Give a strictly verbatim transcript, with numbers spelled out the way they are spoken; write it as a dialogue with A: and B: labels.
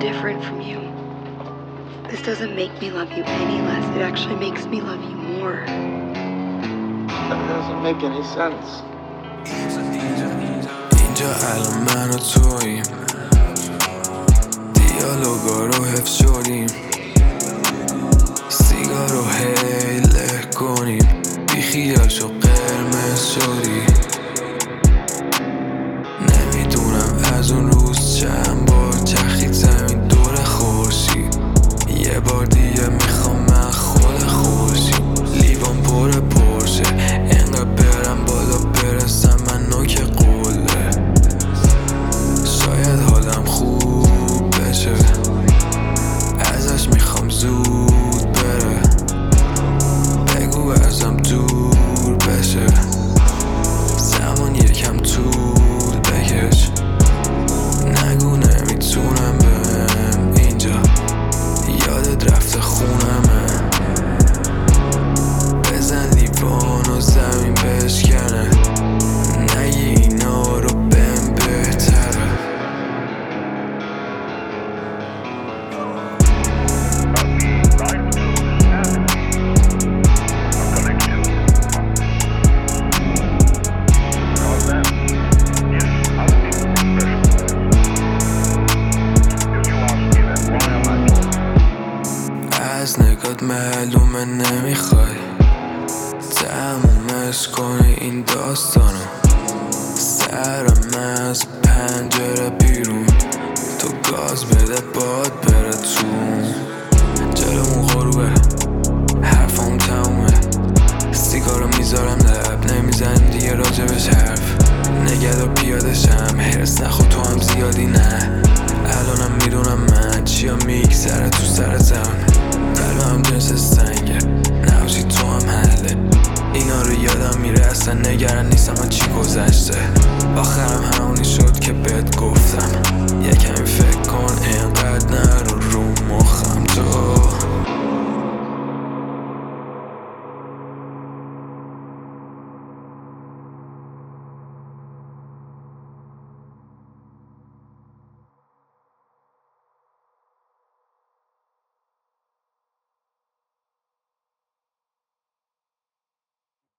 A: different from you. This doesn't make me love you any less. It actually makes me love you more.
B: That doesn't make any sense.
C: اینجا الان من و توییم، دیالوگا رو حفظ شدیم، سیگار رو هیله کنیم، بی خیال شو قرمز شدی. نمیدونم از اون روز چند بار چرخید زمین دور خورشید، یه بار دیگه میخوام من خود خورشید، لیوان پر پرشه انقدر برم بالا برسم من نوک قله، شاید حالم خوب بشه، ازش میخوام زود بره، بگو ازم دور بشه، زمان یکم طول بکش، نگو نمیتونم بهم اینجا، یادت رفته خونمه، بزن لیوان و زمین بشکنه، نگی اینا رو بهم بهتره. از نگات معلومه نمیخوای تمومش کنی این داستانو، سرم از پنجره بیرون، تو گاز بده باد بره تو، جلومون غروبه حرفام تمومه، سیگارو میذارم لب نمیزنیم دیگه راجبش حرف، نگه پیاده شم هرس نخود تو هم زیادی نه، الانم میدونم من چیا میگذره تو سرتم، قلبم جنس سنگه نباشی تو هم حله، اینا رو یادم میره اصلا نگران نیستم من چی گذشته، آخرم همونی شد که بهت گفتم، یه کمی فکر کن اینقدر نه